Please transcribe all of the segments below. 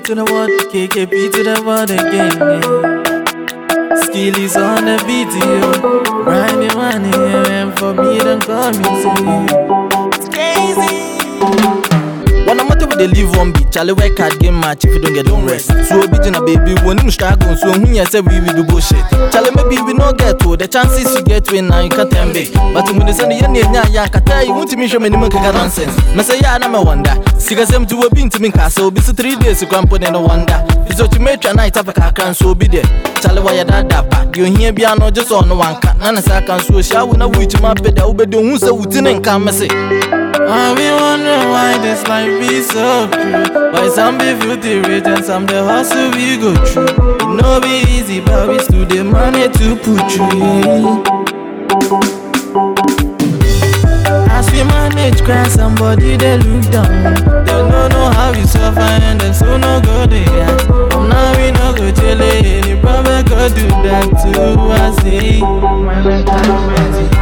to the word, KKP to the word again. Yeah. Skilly's on the video, grinding money, and for me, don't call me to it's crazy. When I'm out with the live one beat, Charlie work hard game match if you don't get don't rest. So obedient baby, when you struggle, so when you say we will do bullshit. Charlie maybe we not get to the chances you get when now you can't tell me. But when you send the young can tell you want to me show me no nonsense. Me say yeah, I'm a wonder. Siga sem to a bean to me castle, be so 3 days you can't put in a wonder. It's what you make your night up a car can so be there. Charlie why you that back? You hear piano just on one cat. None of that can so shall we know which my bed will be doing so we didn't come and say. I be wondering why this life be so cruel. Why some be filthy rich and some the hustle we go through. It no be easy, but we still the money to put you. As we manage cry, somebody they look down. They don't know how we suffer and then so no go they act. From now we no go tell it, you probably go do that too. I say, my mentality.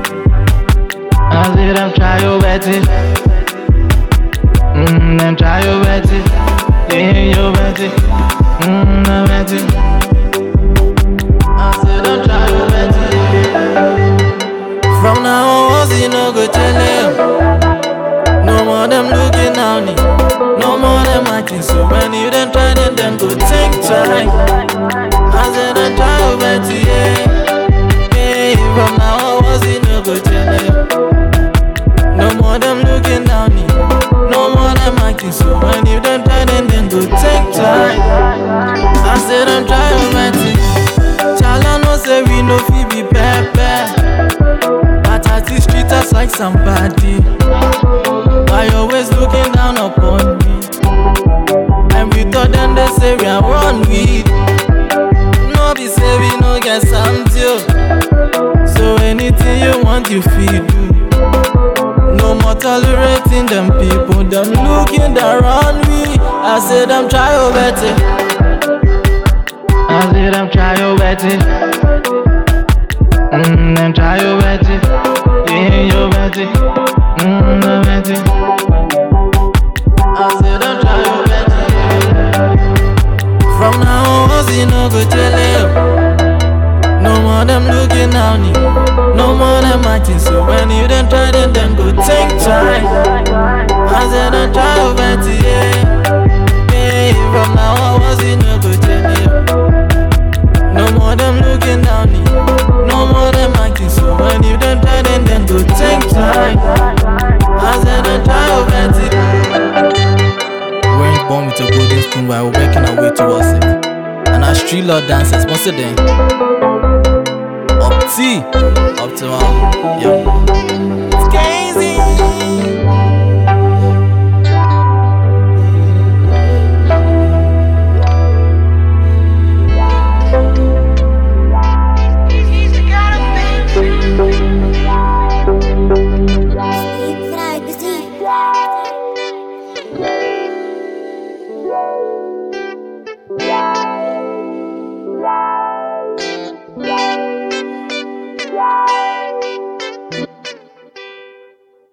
I said I'm try your better. Then try your better. Yeah, your better. I'm better. I said I'm try your better. From now on, what's you no go tell them? No more them looking at me. No more them acting. So when you don't try then go take time. I said I'm try your better. Yeah. Hey, from now on, what's you no go tell them? No more them looking down me. No more them acting. So when you don't try then go take time. I said I'm trying my thing. Chala no say we no fi be pepper, but at the street us like somebody. Why always looking down upon me? And we thought then they say we are run with. No be say we no get some deal. So anything you want you feel do. No more tolerating them people, them looking around me. I said I'm try your better. I said I'm try your better. Then try your better. Yeah, your better. Better. I said I'm try your better. From now on, what's you no go tell you? No more them looking at me. No more them acting. So when you don't try then go take time. I said don't try your better, yeah. Hey, from now on what's it no go tell you? No more them looking at me. No more them acting. So when you don't try then go take time. I said don't try your better. We weren't born with a golden spoon, but we're working our way towards it. And our street lord dancers, once a day. Up to tomorrow. Yeah.